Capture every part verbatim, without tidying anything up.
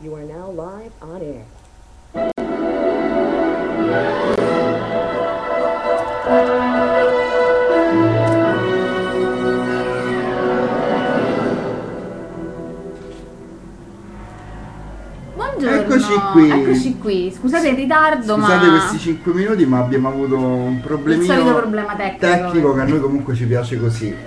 You are now live on air. Buongiorno. Eccoci qui. Eccoci qui. Scusate il ritardo, Scusate ma questi cinque minuti, ma abbiamo avuto un problemino il solito problema tecnico. tecnico che a noi comunque ci piace così.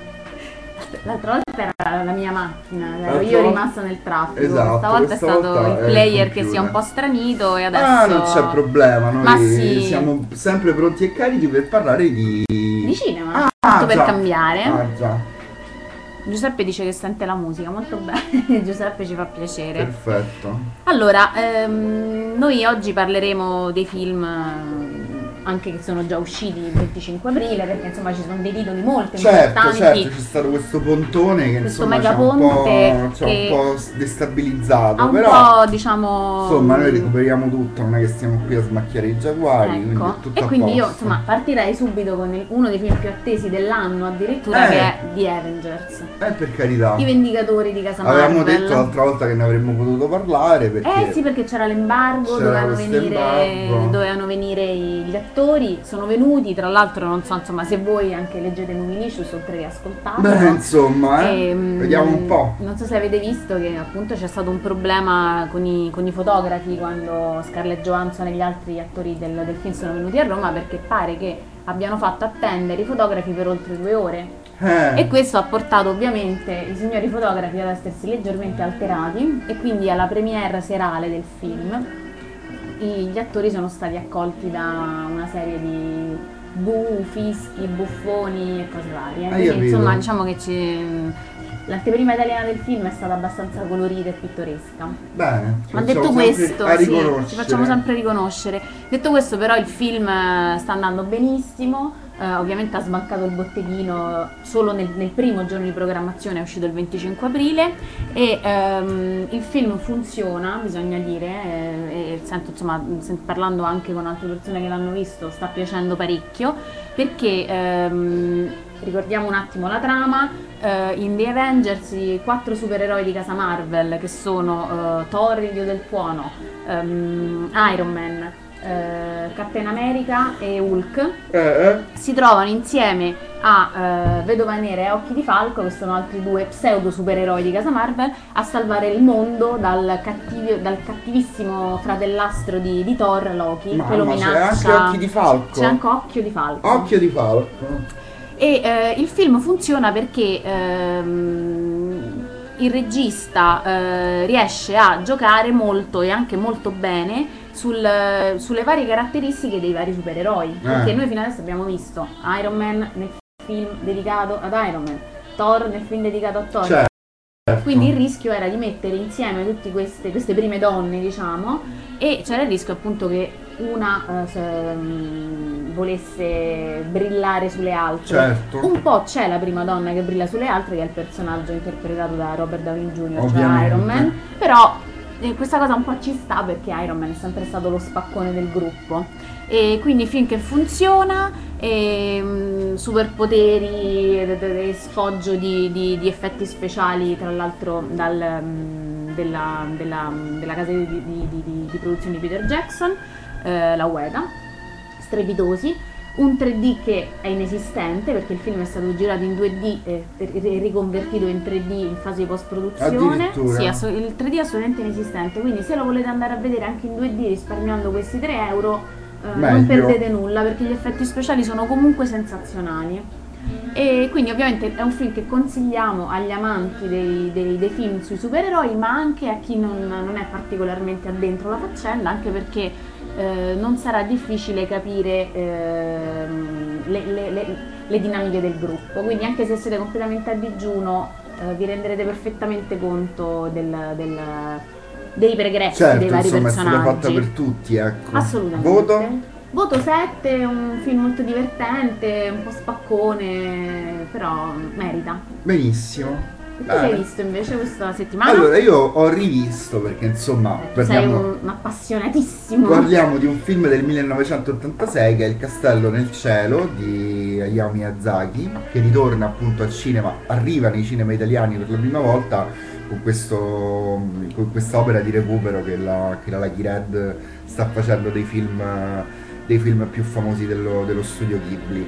L'altra volta era la mia macchina, ero L'altra io volta- rimasta nel traffico. Esatto, Stavolta è questa stato volta il è il player che computer. si è un po' stranito e adesso. Ah, non c'è problema, noi Ma sì. siamo sempre pronti e carichi per parlare di... Di cinema, Ah, tanto per già. cambiare. Ah già, Giuseppe dice che sente la musica, molto bene. Giuseppe ci fa piacere. perfetto. Allora, ehm, noi oggi parleremo dei film eh, anche che sono già usciti il venticinque aprile, perché insomma ci sono dei titoli molto Certo, importanti. certo, c'è stato questo pontone che Questo insomma ci ha un megaponte po', ci ha che un po' destabilizzato, Ha un però po', diciamo. insomma noi recuperiamo tutto, non è che stiamo qui a smacchiare i giaguari, quindi è Ecco, tutto e a quindi io posto. insomma partirei subito con il- uno dei film più attesi dell'anno addirittura, Eh. che è The Avengers, Eh, per carità. i Vendicatori di casa Avevamo Marvel. detto l'altra volta che ne avremmo potuto parlare perché Eh sì, perché c'era l'embargo, c'era dovevano questo venire, embargo. dovevano venire gli attori, sono venuti, tra l'altro non so insomma se voi anche leggete Movilicious oltre che ascoltatelo. Beh, insomma, eh, Ehm, vediamo un po'. Non so se avete visto che appunto c'è stato un problema con i, con i fotografi quando Scarlett Johansson e gli altri attori del, del film sono venuti a Roma, perché pare che abbiano fatto attendere i fotografi per oltre due ore. Eh, E questo ha portato ovviamente i signori fotografi ad essersi leggermente alterati, e quindi alla premiere serale del film i- gli attori sono stati accolti da una serie di bu, fischi, buffoni e cose varie. Hai Quindi capito? insomma diciamo che ci- l'anteprima italiana del film è stata abbastanza colorita e pittoresca. bene. Ma ci detto facciamo sempre questo, a sì, riconoscere. ci facciamo sempre riconoscere. Detto questo, però, il film eh, sta andando benissimo. eh, ovviamente ha sbancato il botteghino solo nel, nel primo giorno di programmazione, è uscito il venticinque aprile. E ehm, il film funziona, bisogna dire. eh, e sento, insomma, sen- parlando anche con altre persone che l'hanno visto, sta piacendo parecchio. Perché ehm, ricordiamo un attimo la trama. Eh, in The Avengers i quattro supereroi di casa Marvel, che sono eh, Thor, il dio del tuono, ehm, Iron Man, eh, Captain America e Hulk, Eh, eh. si trovano insieme a eh, Vedova Nera e Occhi di Falco, che sono altri due pseudo supereroi di casa Marvel, a salvare il mondo dal, cattivi- dal cattivissimo fratellastro di, di Thor, Loki, che lo Mamma, c'è minaccia. anche Occhi di Falco. C'è anche Occhio di Falco. Occhio di Falco. E eh, il film funziona perché ehm, il regista eh, riesce a giocare molto e anche molto bene sul- sulle varie caratteristiche dei vari supereroi. Perché noi fino adesso abbiamo visto Iron Man nel film dedicato ad Iron Man, Thor nel film dedicato a Thor. Certo. Quindi il rischio era di mettere insieme tutte queste, queste prime donne, diciamo, e c'era il rischio appunto che una eh, se- mh, volesse brillare sulle altre. Certo. Un po' c'è la prima donna che brilla sulle altre, che è il personaggio interpretato da Robert Downey junior, cioè Ovviamente. Iron Man, però eh, questa cosa un po' ci sta perché Iron Man è sempre stato lo spaccone del gruppo. E quindi film che funziona, e, mh, superpoteri, e, e- e sfoggio di, di- di effetti speciali, tra l'altro dal, mh, della, della- della casa di, di- di- di- di produzione di Peter Jackson, eh, la Ueda, strepitosi. Un tre D che è inesistente perché il film è stato girato in due D e e riconvertito in tre D in fase di post-produzione. Addirittura? Sì, asso- il tre D è assolutamente inesistente, quindi se lo volete andare a vedere anche in due D risparmiando questi tre euro, eh, non Meglio. perdete nulla, perché gli effetti speciali sono comunque sensazionali. E quindi ovviamente è un film che consigliamo agli amanti dei, dei- dei film sui supereroi, ma anche a chi non, non è particolarmente addentro la faccenda, anche perché eh, non sarà difficile capire ehm, le, le- le- le dinamiche del gruppo. Quindi anche se siete completamente a digiuno, eh, vi renderete perfettamente conto del, del- dei pregressi Certo, dei vari insomma, è stata fatta personaggi. per tutti, ecco. Assolutamente. Voto? Voto sette, è un film molto divertente, un po' spaccone, però merita. Benissimo. E tu che hai Bene. visto invece questa settimana? Allora, io ho rivisto perché insomma Eh, tu sei parliamo, un, un appassionatissimo. parliamo di un film del millenovecentottantasei che è Il castello nel cielo di Hayao Miyazaki, che ritorna appunto al cinema, arriva nei cinema italiani per la prima volta con questo con questa opera di recupero che la, che la Lucky Red sta facendo dei film, dei film più famosi dello, dello studio Ghibli.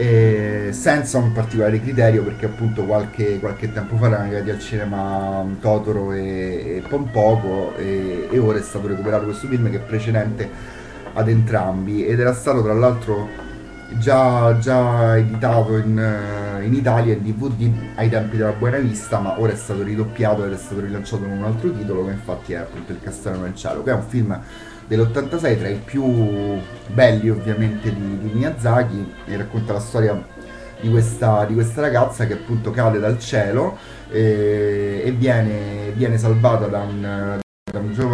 E senza un particolare criterio, perché appunto qualche, qualche tempo fa erano arrivati al cinema Totoro e, e Pompoko, e, e ora è stato recuperato questo film che è precedente ad entrambi, ed era stato tra l'altro già, già editato in, eh, in Italia in D V D ai tempi della Buena Vista, ma ora è stato ridoppiato ed è stato rilanciato con un altro titolo, che infatti è appunto Il Castello nel Cielo, che è un film dell'ottantasei, tra i più belli ovviamente di, di Miyazaki, e racconta la storia di questa, di questa ragazza che appunto cade dal cielo, eh, e viene, viene salvata da un, da un giovane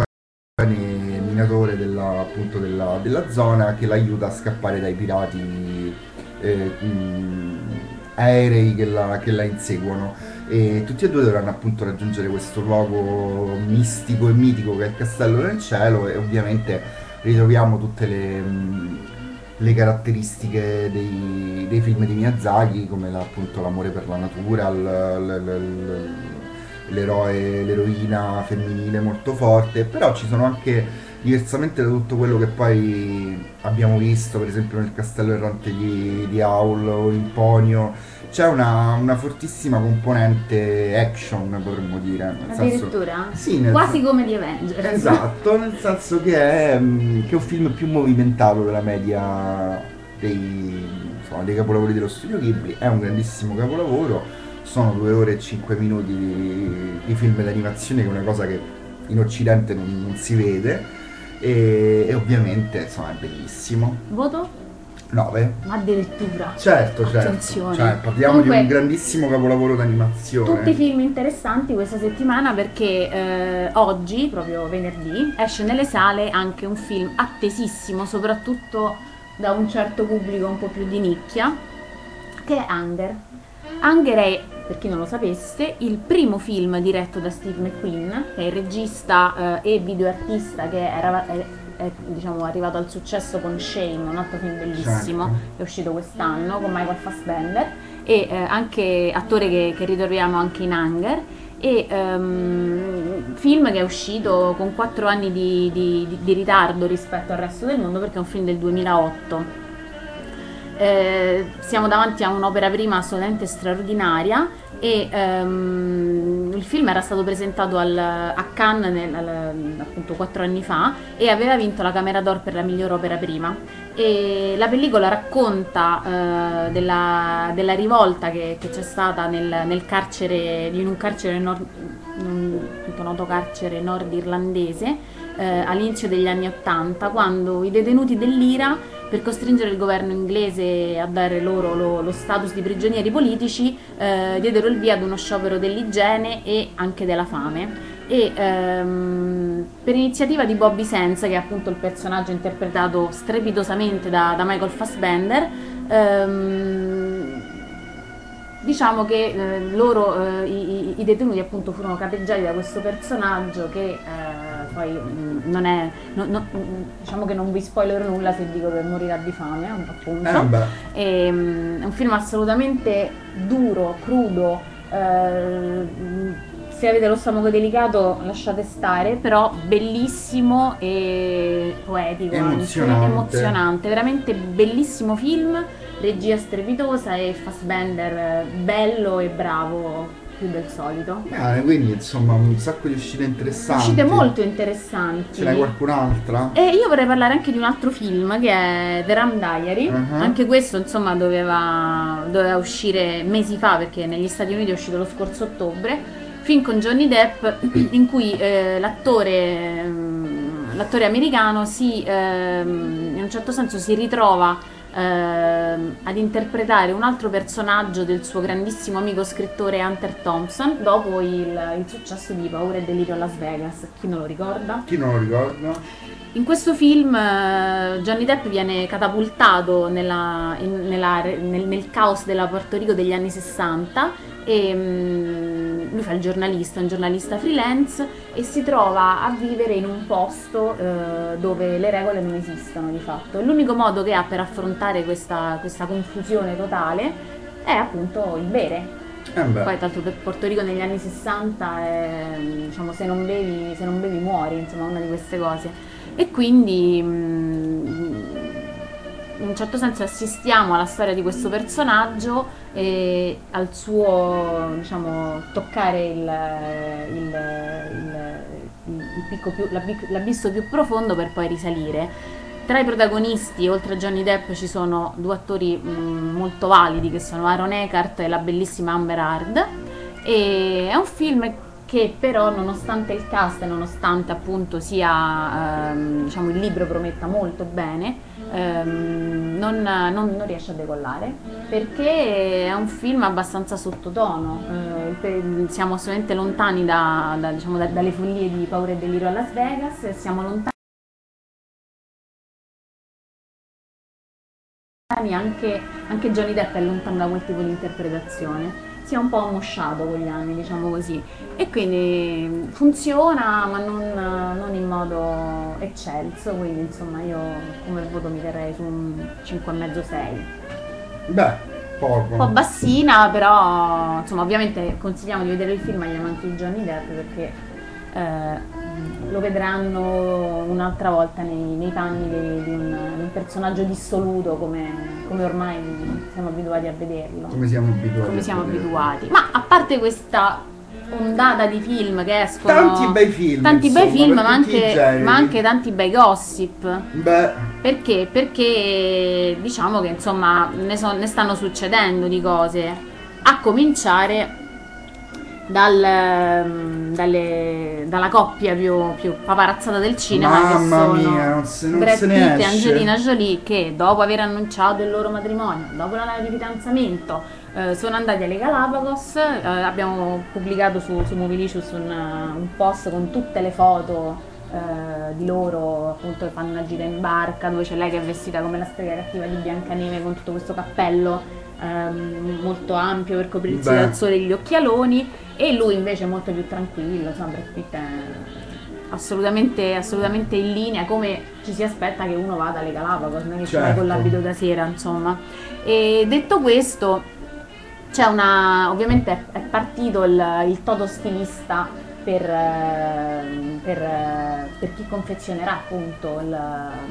minatore della, appunto della, della zona, che l'aiuta a scappare dai pirati, eh, mh, aerei che la, che la inseguono, e tutti e due dovranno appunto raggiungere questo luogo mistico e mitico che è il Castello nel Cielo, e ovviamente ritroviamo tutte le, mh, le caratteristiche dei, dei film di Miyazaki, come la, appunto l'amore per la natura, l, l, l, l'eroe, l'eroina femminile molto forte, però ci sono anche, diversamente da tutto quello che poi abbiamo visto, per esempio nel Castello Errante di, di Howl o in Ponyo, c'è una, una fortissima componente action, potremmo dire. Nel Addirittura? Senso, sì, nel quasi sen- come di Avengers. Esatto, nel senso che è, mm, che è un film più movimentato della media dei, insomma, dei capolavori dello studio Ghibli. È un grandissimo capolavoro, sono due ore e cinque minuti di, di film d'animazione, che è una cosa che in Occidente non, non si vede, e, e ovviamente insomma è bellissimo. Voto? nove. Ma addirittura. Certo, certo. Attenzione. Cioè, parliamo Comunque, di un grandissimo capolavoro d'animazione. tutti film interessanti questa settimana, perché eh, oggi, proprio venerdì, esce nelle sale anche un film attesissimo, soprattutto da un certo pubblico un po' più di nicchia, che è Hunger. Hunger è, per chi non lo sapesse, il primo film diretto da Steve McQueen, che è il regista eh, e videoartista che era, è, è diciamo, arrivato al successo con Shame, un altro film bellissimo, Certo. che è uscito quest'anno con Michael Fassbender, e eh, anche attore che, che ritroviamo anche in Hunger, e um, film che è uscito con quattro anni di, di, di, di ritardo rispetto al resto del mondo, perché è un film del duemilaotto. Eh, siamo davanti a un'opera prima assolutamente straordinaria, e um, il film era stato presentato al, a Cannes nel, al, appunto quattro anni fa, e aveva vinto la Camera d'Or per la miglior opera prima. E la pellicola racconta uh, della, della rivolta che, che c'è stata nel, nel carcere, in un carcere nord, un noto carcere nord-irlandese, uh, all'inizio degli anni ottanta, quando i detenuti dell'Ira, per costringere il governo inglese a dare loro lo, lo status di prigionieri politici, eh, diedero il via ad uno sciopero dell'igiene e anche della fame. E ehm, per iniziativa di Bobby Sands, che è appunto il personaggio interpretato strepitosamente da, da Michael Fassbender, ehm, diciamo che eh, loro, eh, i, i detenuti appunto furono capeggiati da questo personaggio che eh, poi mh, non è, no, no, diciamo che non vi spoilerò nulla se dico che morirà di fame, appunto. Eh, beh. E, mh, è un film assolutamente duro, crudo, eh, se avete lo stomaco delicato lasciate stare, però bellissimo e poetico, Emozionante. anche emozionante, veramente bellissimo film, regia strepitosa e Fassbender bello e bravo più del solito. Bene, quindi insomma un sacco di uscite interessanti. Uscite molto interessanti. Ce n'è qualcun'altra? E io vorrei parlare anche di un altro film che è The Ram Diary. Uh-huh. Anche questo insomma doveva, doveva uscire mesi fa, perché negli Stati Uniti è uscito lo scorso ottobre. Film con Johnny Depp in cui eh, l'attore, l'attore americano si, eh, in un certo senso si ritrova ad interpretare un altro personaggio del suo grandissimo amico scrittore Hunter Thompson dopo il, il successo di Paura e Delirio a Las Vegas. Chi non lo ricorda? Chi non lo ricorda? In questo film uh, Johnny Depp viene catapultato nella, in, nella, nel, nel caos della Porto Rico degli anni sessanta, e um, lui fa il giornalista, un giornalista freelance, e si trova a vivere in un posto uh, dove le regole non esistono di fatto. L'unico modo che ha per affrontare questa, questa confusione totale è appunto il bere. Eh beh. Poi tanto per Porto Rico negli anni sessanta è, diciamo, se non bevi, se non bevi muori, insomma, una di queste cose. E quindi mh, in un certo senso assistiamo alla storia di questo personaggio e al suo, diciamo, toccare il, il, il, il picco più, l'ab- l'abisso più profondo per poi risalire. Tra i protagonisti, oltre a Johnny Depp, ci sono due attori mh, molto validi che sono Aaron Eckhart e la bellissima Amber Heard. E è un film che però, nonostante il cast e nonostante appunto sia ehm, diciamo il libro prometta molto bene, ehm, non, non, non riesce a decollare, perché è un film abbastanza sottotono. Eh, per- siamo assolutamente lontani da, da, diciamo, da, dalle follie di Paura e Delirio a Las Vegas, e siamo lontani anche, anche Johnny Depp è lontano da quel tipo di interpretazione. Si è un po' ammosciato con gli anni, diciamo così, e quindi funziona, ma non, non in modo eccelso, quindi insomma io come voto mi terrei su un cinque e mezzo sei. Beh, poco. Un po' bassina, però insomma ovviamente consigliamo di vedere il film agli amanti di Johnny Depp, perché eh, lo vedranno un'altra volta nei, nei panni di, di, un, di un personaggio dissoluto, come, come ormai siamo abituati a vederlo. Come siamo abituati. Come a siamo vederlo. abituati. Ma a parte questa ondata di film che escono, Tanti bei film, tanti insomma, bei film, per ma tutti i anche, generi. ma anche tanti bei gossip. Beh, Perché? Perché diciamo che insomma ne, so- ne stanno succedendo di cose, a cominciare dal, ehm, dalle- dalla coppia più, più paparazzata del cinema, che mamma sono mia, non se, non Brad se Pitt ne e esce. Angelina Jolie, che dopo aver annunciato il loro matrimonio, dopo l'anno di fidanzamento, eh, sono andati alle Galapagos. Eh, abbiamo pubblicato su, su Movilicious un, un post con tutte le foto eh, di loro, appunto, che fanno una gita in barca, dove c'è lei che è vestita come la strega cattiva di Biancaneve con tutto questo cappello ehm, molto ampio per coprirsi Beh. dal sole gli occhialoni, e lui invece molto più tranquillo. Insomma, Brad Pitt è assolutamente, assolutamente in linea, come ci si aspetta che uno vada alle Galapagos, non è che ci vai Certo. con l'abito da sera, insomma. E detto questo, c'è una, ovviamente è, è partito il, il toto stilista per, eh, per, eh, per chi confezionerà appunto il,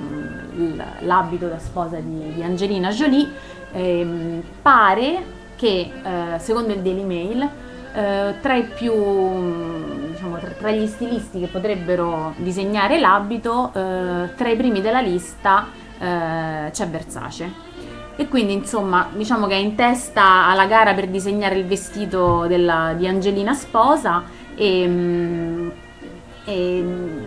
il- l'abito da sposa di, di Angelina Jolie. Ehm, pare che, eh, secondo il Daily Mail, eh, tra i più, diciamo, tra, tra gli stilisti che potrebbero disegnare l'abito, eh, tra i primi della lista eh, c'è Versace. E quindi insomma diciamo che è in testa alla gara per disegnare il vestito della- di Angelina sposa, e, mm, e, mm,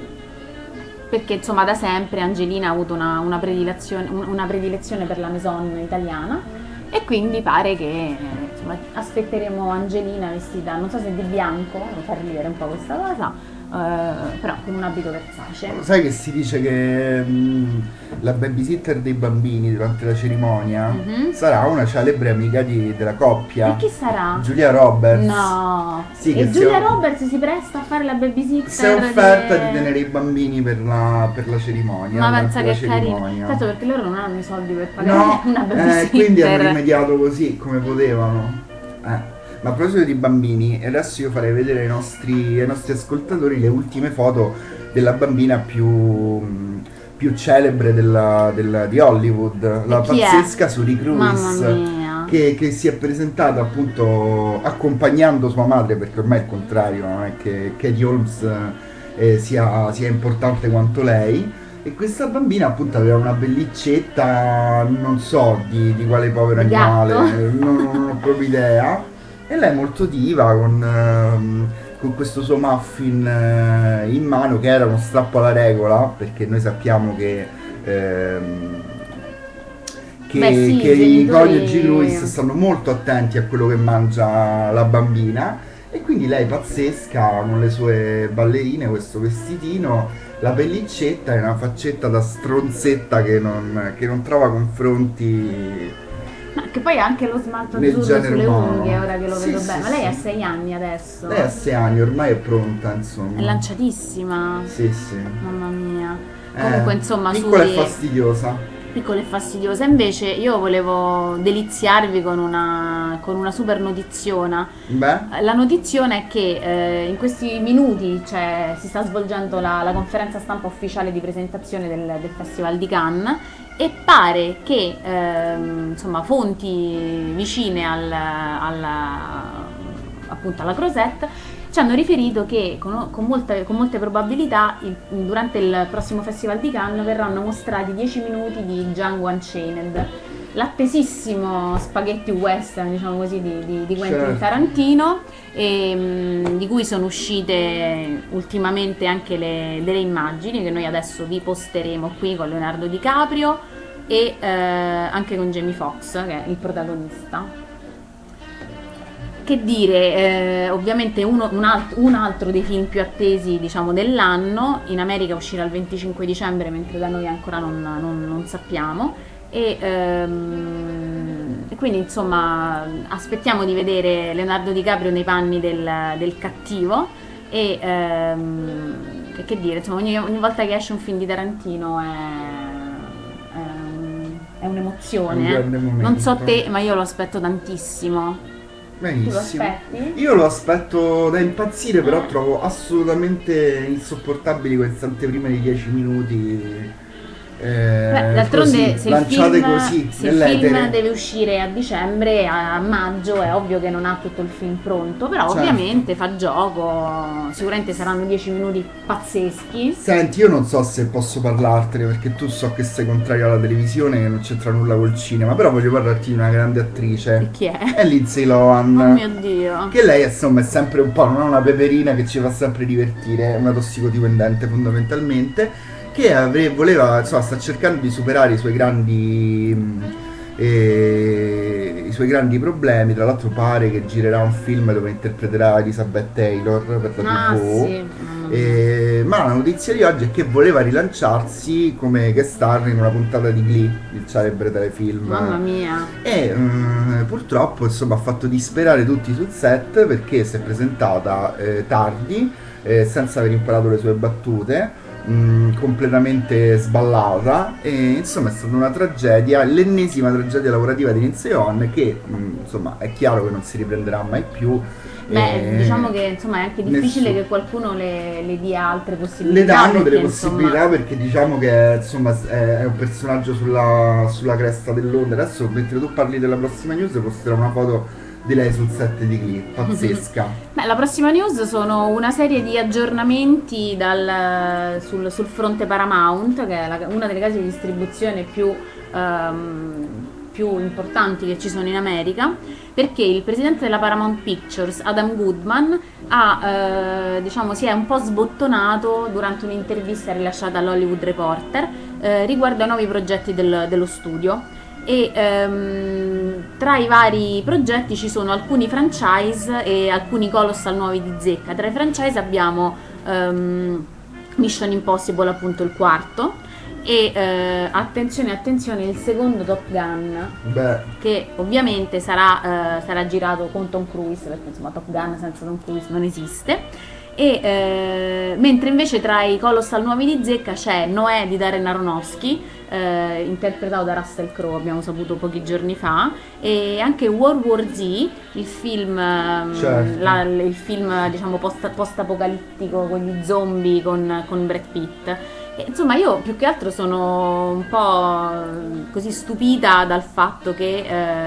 perché insomma da sempre Angelina ha avuto una, una predilezione, un- una predilezione per la maison italiana, e quindi pare che eh, insomma, aspetteremo Angelina vestita, non so se di bianco, non fa ridere un po' questa cosa, eh, però con un abito Versace. sai che si dice che mh, la babysitter dei bambini durante la cerimonia Mhm. sarà una celebre amica di- della coppia. E chi sarà? Giulia Roberts. No, Sì, e che si Giulia è- Roberts si presta a fare la babysitter? Si è offerta delle- di tenere i bambini per la, per la cerimonia. Ma durante pensa la che è carino. cerimonia. Certo, perché loro non hanno i soldi per pagare No, una eh, babysitter. quindi hanno rimediato così come potevano. Eh. Ma a proposito di bambini, adesso io farei vedere ai nostri, ai nostri ascoltatori le ultime foto della bambina più, mh, più celebre della- della- di Hollywood, la chi è? pazzesca Suri Mamma Cruise, mia. che, che si è presentata appunto accompagnando sua madre, perché ormai è il contrario, non è che Katie Holmes eh, sia, sia importante quanto lei. E questa bambina appunto aveva una pellicetta, non so di, di quale povero Di animale, gatto? non, non ho proprio idea. E lei è molto diva con, ehm, con questo suo muffin eh, in mano, che era uno strappo alla regola, perché noi sappiamo che, ehm, che, Beh, sì, che i i genitori- coniugi Lewis stanno molto attenti a quello che mangia la bambina. E quindi lei pazzesca con le sue ballerine, questo vestitino, la pellicetta e una faccetta da stronzetta che non, che non trova confronti Ma che poi ha anche lo smalto nel azzurro genere sulle umano. unghie, ora che lo Sì, vedo sì, bene. Ma lei sì. ha sei anni adesso. Lei ha sei anni, ormai è pronta, insomma. È lanciatissima. Sì, sì. Mamma mia. Eh, Comunque insomma piccola Suri, e fastidiosa. piccola e fastidiosa. Invece io volevo deliziarvi con una, con una super notiziona. Beh, La notiziona è che eh, in questi minuti cioè, si sta svolgendo la, la conferenza stampa ufficiale di presentazione del, del Festival di Cannes e pare che ehm, insomma, fonti vicine al, alla, appunto alla Crosette ci hanno riferito che con, con, molte, con molte probabilità il, durante il prossimo Festival di Cannes verranno mostrati dieci minuti di Django Unchained, l'attesissimo spaghetti western, diciamo così, di, di, di Quentin certo. Tarantino, e, mh, di cui sono uscite ultimamente anche le, delle immagini che noi adesso vi posteremo qui con Leonardo DiCaprio e eh, anche con Jamie Foxx, che è il protagonista. Che dire, eh, ovviamente uno, un, alt- un altro dei film più attesi, diciamo, dell'anno. In America uscirà il venticinque dicembre, mentre da noi ancora non, non, non sappiamo. E, ehm, e quindi insomma aspettiamo di vedere Leonardo DiCaprio nei panni del, del cattivo. E ehm, che, che dire, insomma, ogni, ogni volta che esce un film di Tarantino è, è, è un'emozione. Un grande eh. momento. Non so te, ma io lo aspetto tantissimo. Benissimo. Tu lo aspetti? Io lo aspetto da impazzire, però trovo assolutamente insopportabili queste anteprime di dieci minuti. Eh, Beh, d'altronde così, se il lanciate film, così se il nell'etere. film deve uscire a dicembre, a, a maggio, è ovvio che non ha tutto il film pronto, però Certo. ovviamente fa gioco, sicuramente saranno dieci minuti pazzeschi. Senti, io non so se posso parlartene perché tu so che sei contrario alla televisione, che non c'entra nulla col cinema, però voglio parlarti di una grande attrice. E chi è? È Lindsay Lohan. Oh mio Dio. Che lei insomma è sempre un po', non è una peperina che ci fa sempre divertire, è una tossicodipendente fondamentalmente, che avre- voleva, insomma, sta cercando di superare i suoi grandi mh, eh, i suoi grandi problemi. Tra l'altro pare che girerà un film dove interpreterà Elizabeth Taylor per la Ah tivù. sì, mamma mia. Eh, ma la notizia di oggi è che voleva rilanciarsi come guest star in una puntata di Glee, il celebre telefilm. Mamma mia. E mm, purtroppo insomma ha fatto disperare tutti sul set perché si è presentata eh, tardi, eh, senza aver imparato le sue battute, mh, completamente sballata, e insomma è stata una tragedia, l'ennesima tragedia lavorativa di Lindsay Lohan che mh, insomma è chiaro che non si riprenderà mai più. Beh, Eh, diciamo che insomma è anche difficile nessun- che qualcuno le, le dia altre possibilità. le danno perché, delle insomma, possibilità perché diciamo che insomma è, è un personaggio sulla, sulla cresta dell'onda. Adesso mentre tu parli della prossima news posterò una foto di lei sul set di Glee, pazzesca. Beh, la prossima news sono una serie di aggiornamenti dal, sul, sul fronte Paramount, che è la- una delle case di distribuzione più, ehm, più importanti che ci sono in America, perché il presidente della Paramount Pictures, Adam Goodman, ha, eh, diciamo, si è un po' sbottonato durante un'intervista rilasciata all'Hollywood Reporter eh, riguardo ai nuovi progetti del- dello studio. E ehm, tra i vari progetti ci sono alcuni franchise e alcuni colossal nuovi di zecca. Tra i franchise abbiamo ehm, Mission Impossible, appunto il quarto, e eh, attenzione attenzione il secondo Top Gun, Beh, che ovviamente sarà, eh, sarà girato con Tom Cruise, perché insomma Top Gun senza Tom Cruise non esiste. E eh, mentre invece tra i colossal nuovi di zecca c'è Noè di Darren Aronofsky, eh, interpretato da Russell Crowe, abbiamo saputo pochi giorni fa, e anche World War Z, il film, ehm, Certo. la- il film diciamo post- post-apocalittico con gli zombie con, con Brad Pitt. E, insomma, io più che altro sono un po' così stupita dal fatto che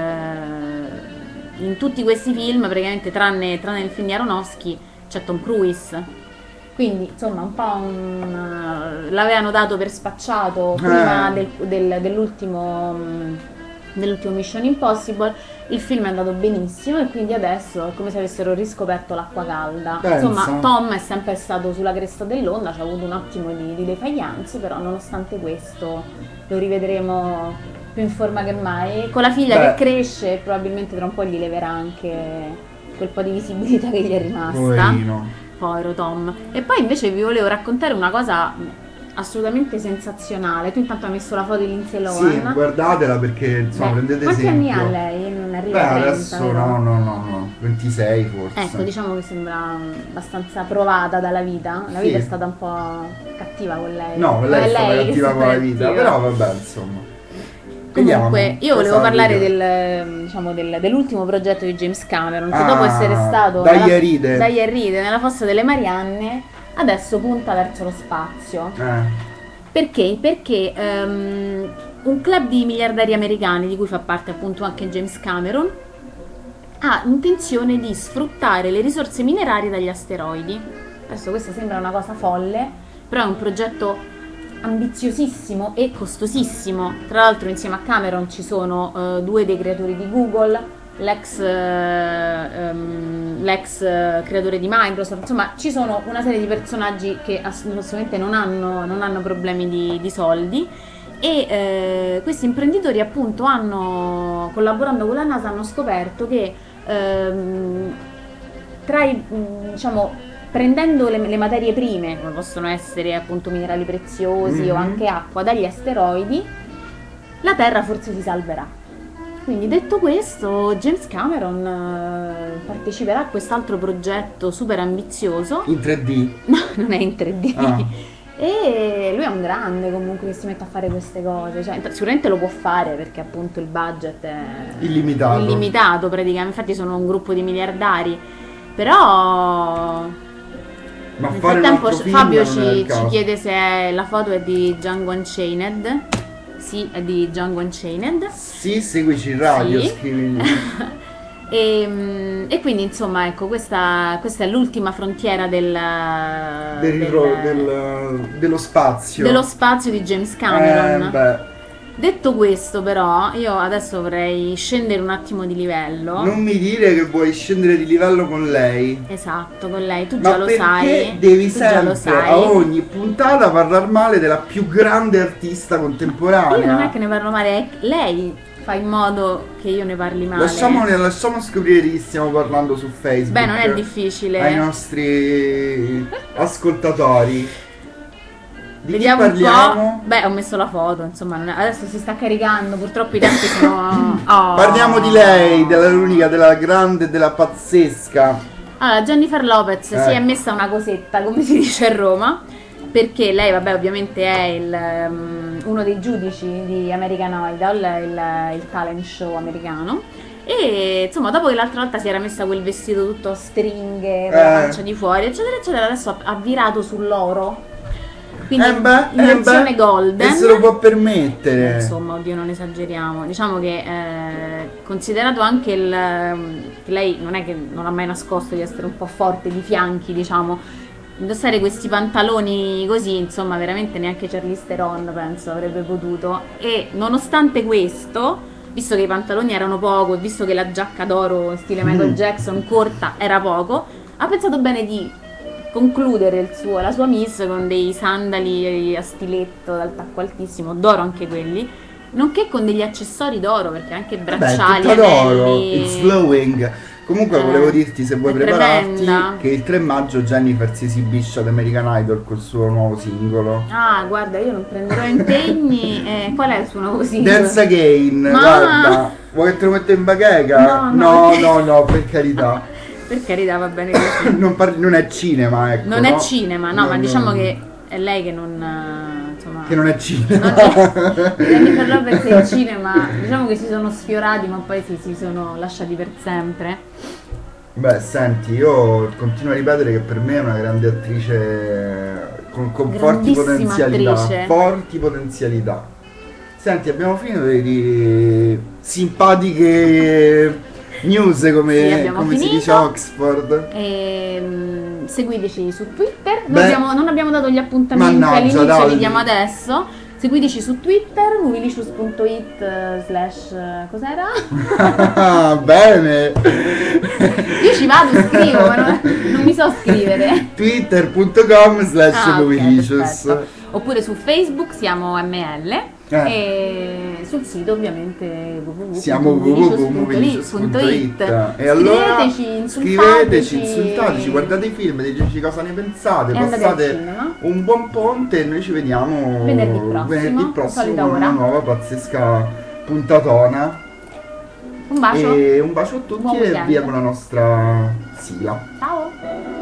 eh, in tutti questi film, praticamente tranne, tranne il film di Aronofsky, c'è Tom Cruise. Quindi, insomma, un po' un, l'avevano dato per spacciato prima Eh. del- del- dell'ultimo, dell'ultimo Mission Impossible. Il film è andato benissimo e quindi adesso è come se avessero riscoperto l'acqua calda. Pensa. Insomma, Tom è sempre stato sulla cresta dell'onda, ci ha avuto un attimo di, di defaglianze, però nonostante questo lo rivedremo più in forma che mai. Con la figlia Beh. che cresce, probabilmente tra un po' gli leverà anche quel po' di visibilità che gli è rimasta. poverino. Povero Tom. E poi invece vi volevo raccontare una cosa assolutamente sensazionale. Tu intanto hai messo la foto di Lindsay Sì, Lohan. guardatela perché insomma Beh, prendete quanti esempio. anni ha lei? Non arriva Beh, a trenta, adesso vero? no, no, no, no, ventisei forse. Ecco, diciamo che sembra abbastanza provata dalla vita. La Sì. vita è stata un po' cattiva con lei. No, lei è stata che cattiva con la vita, cattiva. però vabbè, insomma. Comunque, Vediamo, io volevo cosa parlare vediamo. del, diciamo, del- dell'ultimo progetto di James Cameron, che Ah, dopo essere stato dai nella- e ride. dai e ride nella fossa delle Marianne, adesso punta verso lo spazio. Eh. Perché? Perché ehm, un club di miliardari americani, di cui fa parte appunto anche James Cameron, ha intenzione di sfruttare le risorse minerarie dagli asteroidi. Adesso questa sembra una cosa folle, però è un progetto ambiziosissimo e costosissimo. Tra l'altro insieme a Cameron ci sono eh, due dei creatori di Google, l'ex, eh, ehm, l'ex eh, creatore di Microsoft, insomma ci sono una serie di personaggi che assolutamente non hanno, non hanno problemi di, di soldi. E eh, questi imprenditori appunto hanno, collaborando con la NASA, hanno scoperto che ehm, tra i, mh, diciamo, prendendo le, le materie prime, come possono essere appunto minerali preziosi Mhm. o anche acqua dagli asteroidi, la Terra forse si salverà. Quindi detto questo, James Cameron eh, parteciperà a quest'alro progetto super ambizioso. In tre D. No, non è in tre D. Ah. E lui è un grande comunque che si mette a fare queste cose, cioè, sicuramente lo può fare perché appunto il budget è Illimitato. illimitato praticamente, infatti sono un gruppo di miliardari, però Ma nel fare un frattempo altro film Fabio non era il ci, ci caso. chiede se la foto è di Django Unchained. Sì, è di Django Unchained. Sì, seguici in radio, Sì. scrivi. E, mm, e quindi insomma ecco questa, questa è l'ultima frontiera del, Del ritro- del- del- dello spazio. dello spazio di James Cameron. Eh, beh, Detto questo però io adesso vorrei scendere un attimo di livello. non mi dire che vuoi scendere di livello con lei. Esatto, con lei, tu Ma già lo perché sai. devi tu già lo sempre sai. a ogni puntata parlare male della più grande artista contemporanea? Io non è che ne parlo male, è che lei fa in modo che io ne parli male. Lasciamo, lasciamo scoprire di chi stiamo parlando su Facebook. Beh, non è difficile. Ai nostri ascoltatori. Di Vediamo chi un parliamo? po'. Beh, ho messo la foto, insomma, non è- adesso si sta caricando, purtroppo i tempi sono. Oh. Parliamo di lei, dell'unica, della grande, della pazzesca. Allora, Jennifer Lopez si Eh. è messa una cosetta, come si dice a Roma, perché lei, vabbè, ovviamente è il, um, uno dei giudici di American Idol, il, il talent show americano. E insomma, dopo che l'altra volta si era messa quel vestito tutto a stringhe, con la Eh. pancia di fuori, eccetera, eccetera, adesso ha, ha virato sull'oro. Quindi Eh beh, in eh versione beh, golden. e se lo può permettere. Insomma, oddio, non esageriamo. Diciamo che eh, considerato anche il che lei non è che non ha mai nascosto di essere un po' forte di fianchi, diciamo, indossare questi pantaloni così, insomma, veramente neanche Charlize Theron penso avrebbe potuto. E nonostante questo, visto che i pantaloni erano poco e visto che la giacca d'oro stile Michael Mm. Jackson corta era poco, ha pensato bene di concludere il suo, la sua miss con dei sandali a stiletto dal tacco altissimo, d'oro anche quelli, nonché con degli accessori d'oro, perché anche Vabbè, bracciali, tutto d'oro, anelli. it's glowing. Comunque Eh, volevo dirti, se vuoi è prepararti, tremenda. che il tre maggio Jennifer si esibisce ad American Idol col suo nuovo singolo. Ah, guarda, io non prenderò impegni. Eh, qual è il suo nuovo singolo? Dance Again, Ma- guarda, vuoi che te lo metto in bacheca? No, no, no, no, no, per carità. Per carità, va bene così. non, parli- non è cinema, ecco. Non è no? cinema, no, No, ma no, diciamo no. che è lei che non, eh, insomma, Che non è cinema. non è- Jennifer Lopez e il cinema, diciamo che si sono sfiorati, ma poi si, si sono lasciati per sempre. Beh, senti, io continuo a ripetere che per me è una grande attrice con, con forti Grandissima potenzialità. attrice. Forti potenzialità. Senti, abbiamo finito di, di simpatiche news, Sì, come, abbiamo come si finito. dice a Oxford. Ehm, seguiteci su Twitter. Beh, Noi abbiamo- non abbiamo dato gli appuntamenti mannaggia, all'inizio, dai. li diamo adesso. Seguiteci su Twitter, movielicious punto it eh, slash eh, cos'era? Ah, bene. Io ci vado, scrivo, ma non, non mi so scrivere. Twitter punto com slash Ah, ok, movielicious. perfetto. Oppure su Facebook siamo M L Eh. e sul sito ovviamente w w w Siamo punto movielicious punto it. www.movielicious.it. E allora Scriveteci, insultateci. scriveteci, insultateci, guardate i film, diteci cosa ne pensate, E andate al passate cinema. un buon ponte e noi ci vediamo Venerdì prossimo, venerdì prossimo solita con una ora. nuova pazzesca puntatona. Un bacio. E un bacio a tutti Buon e weekend. via con la nostra sigla. Ciao.